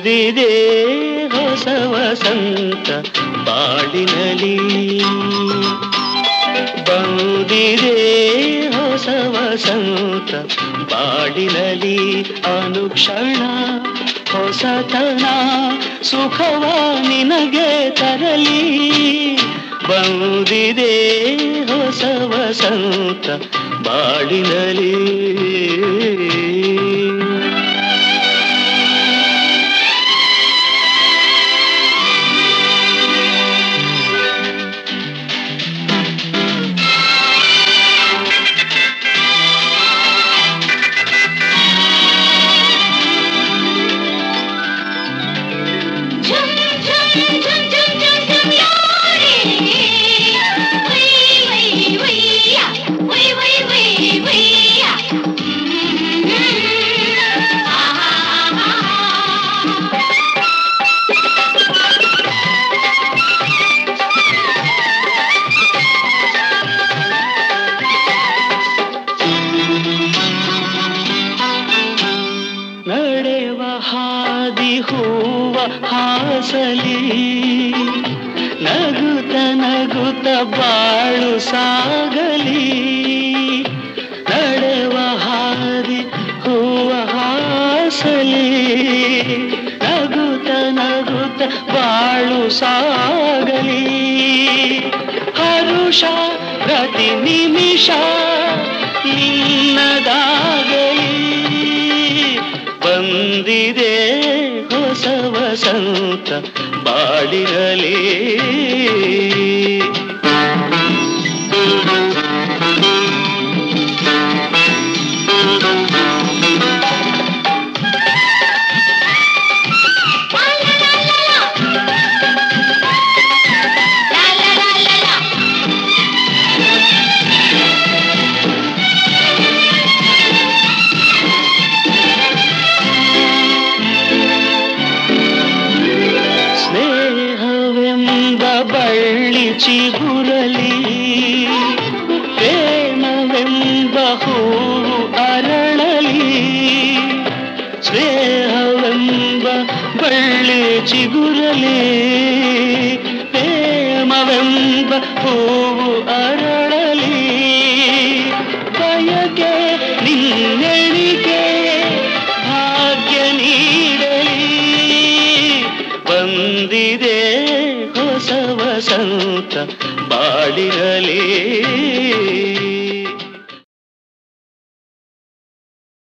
ಬಂದಿದೆ ಹೊಸ ವಸಂತ ಬಾಳಿನಲಿ, ಬಂದಿದೆ ಹೊಸ ವಸಂತ ಬಾಳಿನಲಿ. ಅನುಕ್ಷಣ ಹೊಸತನ ಸುಖವ ನಿನಗೆ ತರಲಿ, ಬಂದಿದೆ ಹೊಸ ವಸಂತ ಬಾಳಿನಲಿ. ನಡೆವ ಹಾದಿ ಹೂವ ಹಾಸಲಿ, ನಗುತ್ತ ನಗುತ್ತ ಬಾಳು ಸಾಗಲಿ. ನಡೆವ ಹಾದಿ ಹೂವ ಹಾಸಲಿ, ನಗುತ್ತ ನಗುತ್ತ ಬಾಳು ಸಾಗಲಿ. ಹರುಷ ಪ್ರತಿ ನಿಮಿಷ ನಿನ್ನದಾಗಲಿ, ಬಂದಿದೆ ಹೊಸ ವಸಂತ ಬಾಳಿನಲಿ. ಬಳ್ಳಿ ಚಿಗುರಲಿ, ಪ್ರೇಮವೆಂಬ ಹೂವು ಅರಳಲಿ. ಸ್ನೇಹವೆಂಬ ಬಳ್ಳಿ ಚಿಗುರಲಿ, ಪ್ರೇಮವೆಂಬ ಹೂವು ಅರಳಲಿ. ಬಯಕೆ ನಿನ್ನೆಣಿಕೆ ಭಾಗ್ಯ ನೀಡಲಿ, ಬಂದಿದೆ ಹೊಸ ವಸಂತ ಬಾಳಿನಲಿ.